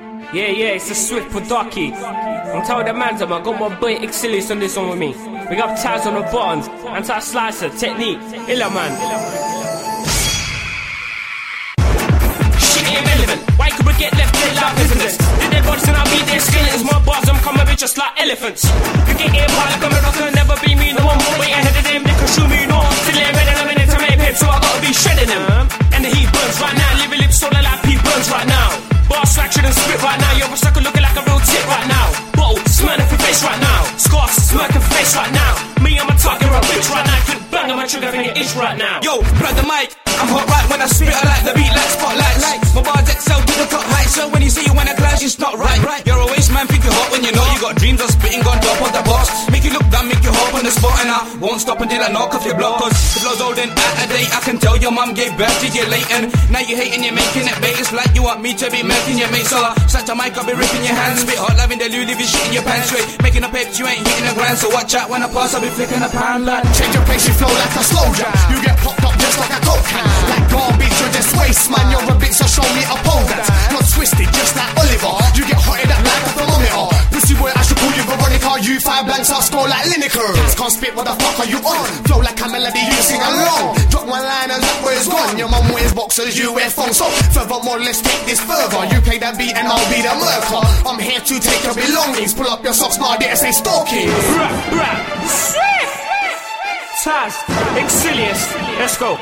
Yeah, it's a Swift Podaki. I'm telling the man, I got my boy Exilius on this one with me. We got Taz on the buttons, anti-slicer, technique, illa man. Shit ain't relevant, why could we get left dead like prisoners? Did their bodies and I'll beat their skeletons, my bars, I'm coming with just like elephants. You get hit hard like I'm a rocker, never be me, no one more way ahead of them, they can shoot me, no. Till they're ready, I'm in it to make hip, so I gotta be shredding them. And the heat burns right now, living lips solar like P burns right now. Boss fractured and spit right now. You're a sucker looking like a real tip right now. Bottle, smirk your face right now. Scarf, smirk your face right now. Me, I'm a target, a bitch right now. Click bang on my trigger finger itch right now. Yo, plug the mic. I'm hot right when I spit. I like the beat like spotlights. My bars excel to the top height. So when you see you when I clash, it's not right. You're a waste man, think you're hot when you know you got dreams of spitting on top of the box. Make you look dumb, make you hop on the spot. And I won't stop until I knock off your block. Cause the flow's old and out of date. I can tell your mum gave birth to you late. And now you hating, you're making it bait. It's like you want me to be making your mate. So I such a mic, I'll be ripping your hands. Spit hot, loving the loo, leave you shit in your pants straight. Making a peps, you ain't hitting the ground. So watch out when I pass, I'll be flicking a pound like. Change your pace, you flow like a slow jam. You get popped up just like a coke can. Like garbage, you're just waste man. You're a bit, so show me a pole dance. Not twisted, just like Oliver. You get hotted up like a thermometer. Pussy boy, I should call you Veronica. You 5 blanks, I'll score like Lineker. Cats can't spit, what the fuck are you on? Flow like a melody, you sing along. Drop one line and that boy's gone. Your mum wears boxers, you wear phones. So furthermore, let's take this further. You play that beat and I'll be the murker. I'm here to take your belongings. Pull up your socks, now dare say stalking. Rap, Taz, Exilius, let's go.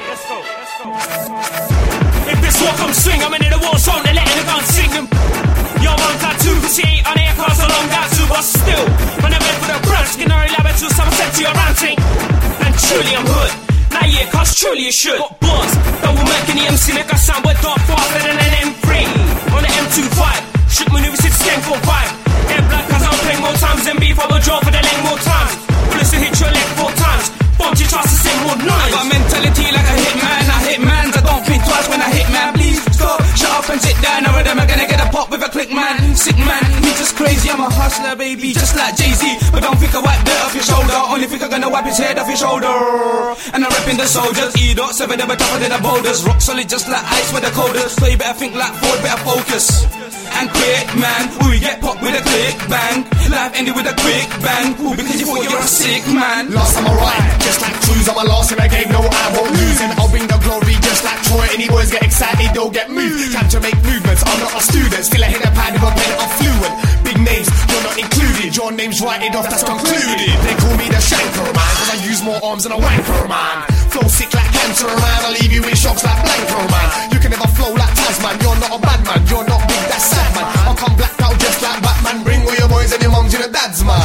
If this walk I'm swing, I'm in the war zone, they're letting the gun sing them. Yo, man, tattoo, cause she ain't on air cars so long, got to, but still. When I'm ready for the brunch, skin or 11 to some set to your ranting. And truly I'm hood. Now yeah, cause truly you should. Got bars, double Mac in the MC, make a sound but dark faster than an M3. On the M25, shoot maneuvers, it's 10-4-5. Air black cause I'll play more times than beef, I will draw for the lane more times. Bullets to hit your leg 4 times. Bump your chance to sing more nines. I got mentality like a hitman. I hit mans, I don't think twice when I hit man. Please stop, shut up and sit down. None of them are gonna get a pop with a click man. Sick man, he's just crazy. I'm a hustler, baby, just like Jay-Z. But don't think I wipe dirt off your shoulder. Only think I'm gonna wipe his head off your shoulder. And I'm repping the soldiers. E.7 never tougher than the boulders. Rock solid just like ice with the coldest. So you better think like Ford, better focus. And quick man, we get popped with a click bang. Life ended with a quick bang. Ooh, because you thought you're a sick man. Last time I ride, just like Cruise, I'm a last in the game, no I won't lose. And I'll bring the glory just like Troy. Any boys get excited, they'll get moved. Time to make movements, I'm not a student. Still I hit a pad with a pen, I'm fluent. Big names, you're not included. Your name's writing off, that's concluded. They call me the Shanker man, cause I use more arms than a wanker man. Flow sick like cancer man, I'll leave you in shocks like Blanco man. You can never flow like Tasman, you're not a bad man. You're not big, that's sad man. I'll come blacked out just like Batman. Bring all your boys and your mums, you're the dads man.